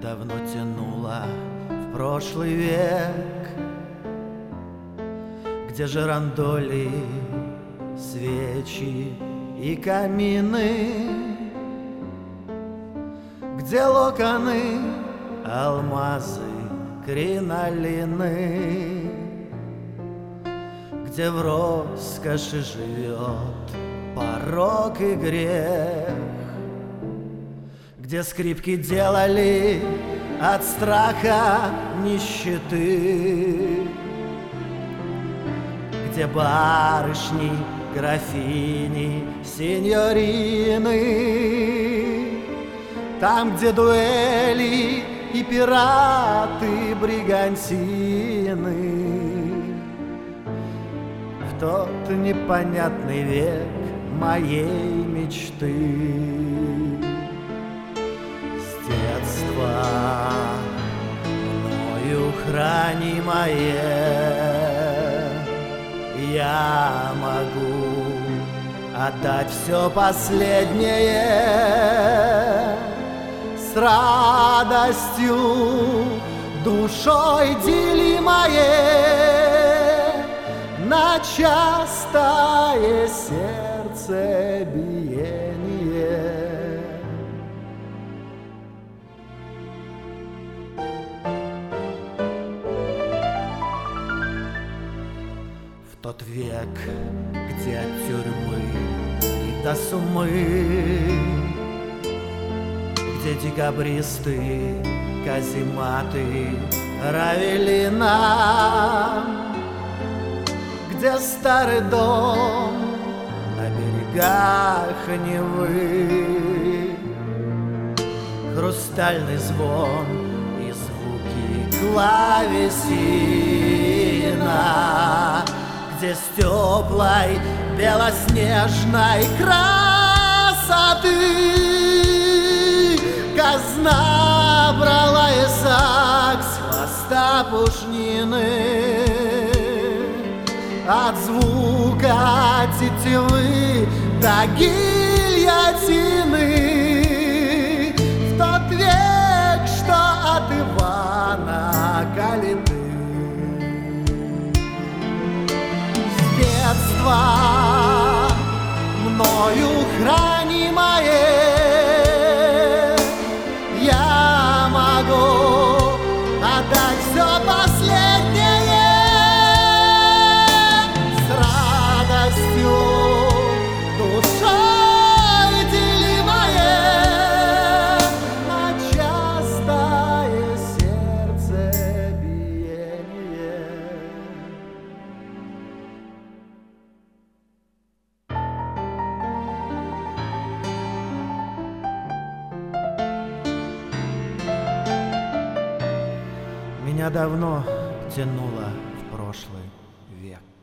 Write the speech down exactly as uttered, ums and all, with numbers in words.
давно тянуло в прошлый век, где жирандоли, свечи и камины, где локоны, алмазы, кринолины, где в роскоши живет порок и грех, где скрипки делали от страха нищеты, где барышни, графини, сеньорины, там, где дуэли и пираты, бригантины. В тот непонятный век моей мечты. С детства мною хранимое я могу отдать все последнее с радостью, душой делимое на частое сердце биение. В тот век, где от тюрьмы и до сумы, где декабристы, казематы равели нам, где старый дом на берегах Невы, хрустальный звон и звуки клавесина, где с теплой белоснежной красоты казна брала Исаак с хвоста пушнины, от звука тетивы до гильотины. В тот век, что от Ивана Калиты. С детства мною хранимое я могу отдать все последнее с радостью, душой делимое на частое сердце биение. Меня давно тянуло в прошлый век.